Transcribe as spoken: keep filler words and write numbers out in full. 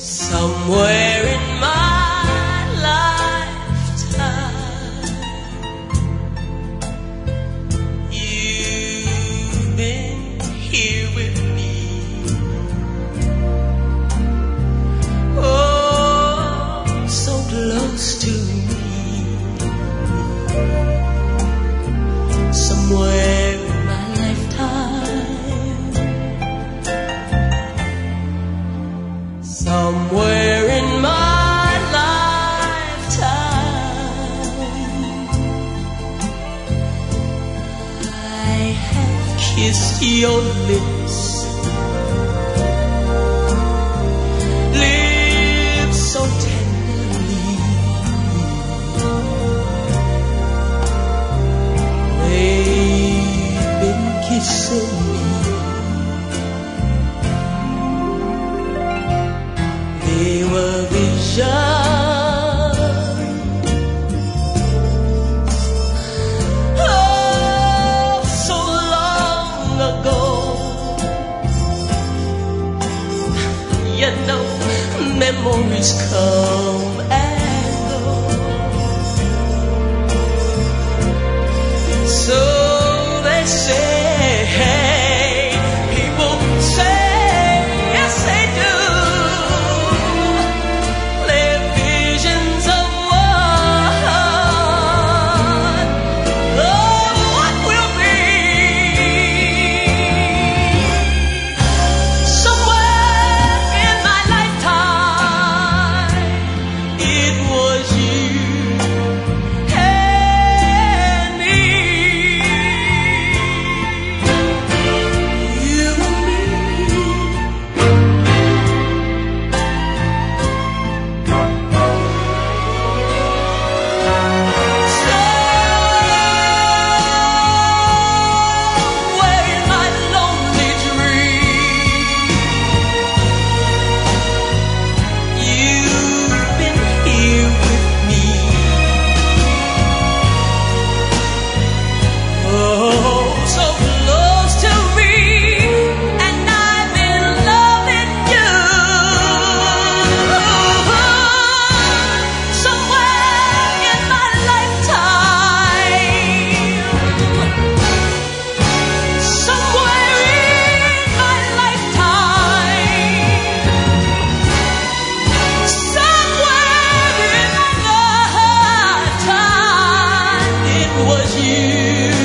Somewhere in my lifetime, you've been here with me. Oh, so close to me. Somewhere in my lifetime, somewhere in my lifetime, I have kissed your lips, lips so tenderly. They've been kissing me. They were visions, oh, so long ago. You know, memories come and go. So they say, people say, yes they do. They're visions of what, of what will be. Somewhere in my lifetime, it was you and me. You and me. Somewhere in my lonely dream, you've been here with me. Oh, so close to me, and I've been loving you. Somewhere in my lifetime, somewhere in my lifetime, somewhere in my lifetime, it was you